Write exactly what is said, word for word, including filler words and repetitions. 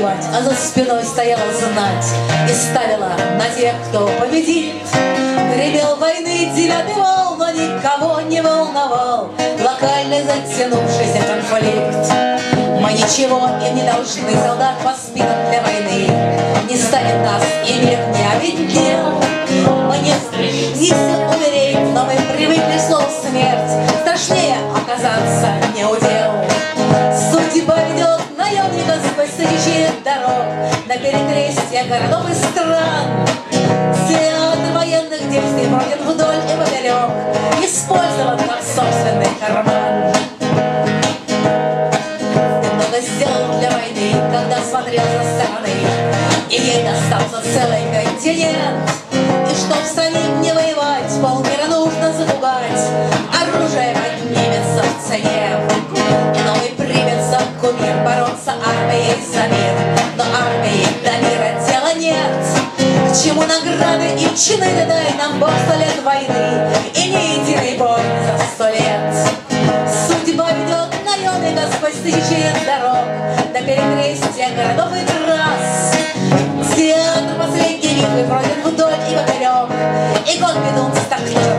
воевать, а за спиной стояла знать и ставила на тех, кто победит. Гремел войны девятый вал, но никого не волновал локальный затянувшийся конфликт. Мы ничего им не должны, солдат воспитан для войны. Не станет нас и мир не обеднел. Мы не стремимся умереть, но мы привыкли слову смерть. Страшнее оказаться не удел. Судьба ведет наемников по тысячи дорог на перекрестья городов и стран. Театр военных действий пройден вдоль и поперек, использован как собственный карман. Ты много сделал для войны, когда смотрел со стороны, и ей достался целый континент. И чтоб самим не воевать, полмира нужно запугать, оружие поднимется в цене. И новый примется кумир бороться армией за мир. Но армии до мира дела нет. К чему награды и чины, да дай нам Бог сто лет войны и не единый бой за сто лет. Судьба ведет наемников сквозь тысячи дорог до перекрестия городов и трасс. Театр последней битвы пройден вдоль и поперек, и год бедун стакнет